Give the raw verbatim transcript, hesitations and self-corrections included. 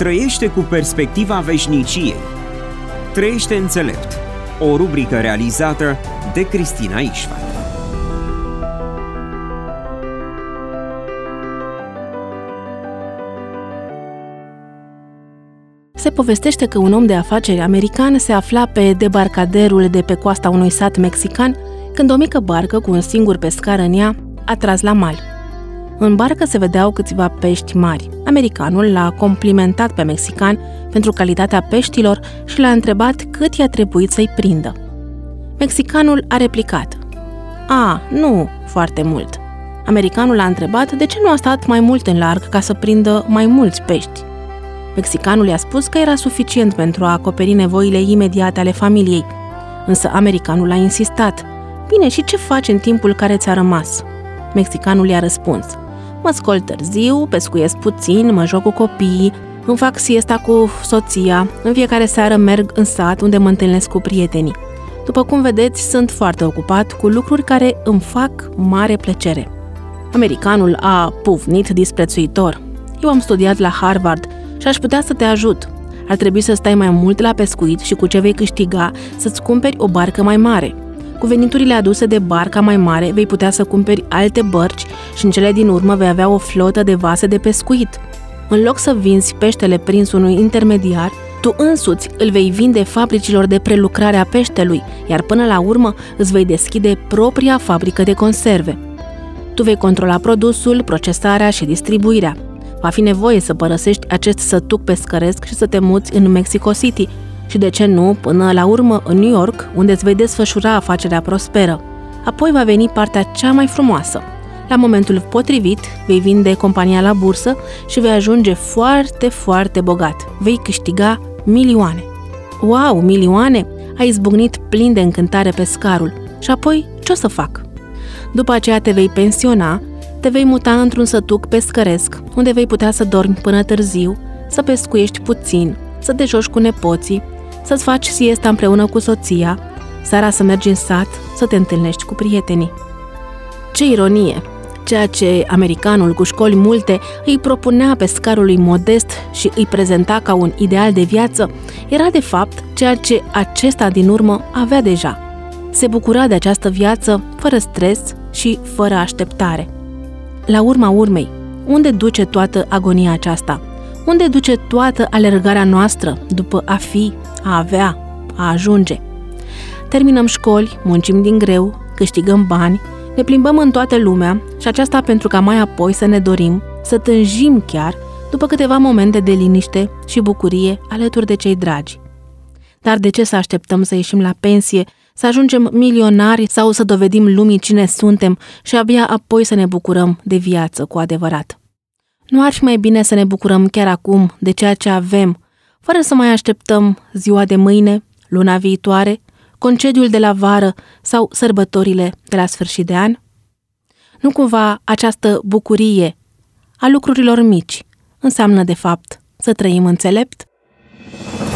Trăiește cu perspectiva veșniciei. Trăiește înțelept. O rubrică realizată de Cristina Ișvan. Se povestește că un om de afaceri american se afla pe debarcaderul de pe coasta unui sat mexican când o mică barcă cu un singur pescar în ea a tras la mal. În barcă se vedeau câțiva pești mari. Americanul l-a complimentat pe mexican pentru calitatea peștilor și l-a întrebat cât i-a trebuit să-i prindă. Mexicanul a replicat: "A, nu foarte mult." Americanul a întrebat de ce nu a stat mai mult în larg ca să prindă mai mulți pești. Mexicanul i-a spus că era suficient pentru a acoperi nevoile imediate ale familiei, însă americanul a insistat: "Bine, și ce faci în timpul care ți-a rămas?" Mexicanul i-a răspuns: "Mă scol târziu, pescuiesc puțin, mă joc cu copiii, îmi fac siesta cu soția, în fiecare seară merg în sat unde mă întâlnesc cu prietenii. După cum vedeți, sunt foarte ocupat cu lucruri care îmi fac mare plăcere." Americanul a pufnit disprețuitor: "Eu am studiat la Harvard și aș putea să te ajut. Ar trebui să stai mai mult la pescuit și cu ce vei câștiga să-ți cumperi o barcă mai mare. Cu veniturile aduse de barca mai mare vei putea să cumperi alte bărci și în cele din urmă vei avea o flotă de vase de pescuit. În loc să vinzi peștele prins unui intermediar, tu însuți îl vei vinde fabricilor de prelucrare a peștelui, iar până la urmă îți vei deschide propria fabrică de conserve. Tu vei controla produsul, procesarea și distribuirea. Va fi nevoie să părăsești acest sătuc pescăresc și să te muți în Mexico City și, de ce nu, până la urmă în New York, unde îți vei desfășura afacerea prosperă. Apoi va veni partea cea mai frumoasă. La momentul potrivit, vei vinde compania la bursă și vei ajunge foarte, foarte bogat. Vei câștiga milioane." "Wow, milioane?" a izbucnit plin de încântare pescarul. "Și apoi, ce o să fac?" "După aceea te vei pensiona, te vei muta într-un sătuc pescăresc, unde vei putea să dormi până târziu, să pescuiești puțin, să te joci cu nepoții, să-ți faci siesta împreună cu soția, seara să mergi în sat, să te întâlnești cu prietenii." Ce ironie! Ceea ce americanul cu școli multe îi propunea pescarului modest și îi prezenta ca un ideal de viață, era de fapt ceea ce acesta din urmă avea deja. Se bucura de această viață fără stres și fără așteptare. La urma urmei, unde duce toată agonia aceasta? Unde duce toată alergarea noastră după a fi, a avea, a ajunge? Terminăm școli, muncim din greu, câștigăm bani, ne plimbăm în toată lumea și aceasta pentru ca mai apoi să ne dorim, să tânjim chiar, după câteva momente de liniște și bucurie alături de cei dragi. Dar de ce să așteptăm să ieșim la pensie, să ajungem milionari sau să dovedim lumii cine suntem și abia apoi să ne bucurăm de viață cu adevărat? Nu ar fi mai bine să ne bucurăm chiar acum de ceea ce avem, fără să mai așteptăm ziua de mâine, luna viitoare, concediul de la vară sau sărbătorile de la sfârșit de an? Nu cumva această bucurie a lucrurilor mici înseamnă de fapt să trăim înțelept?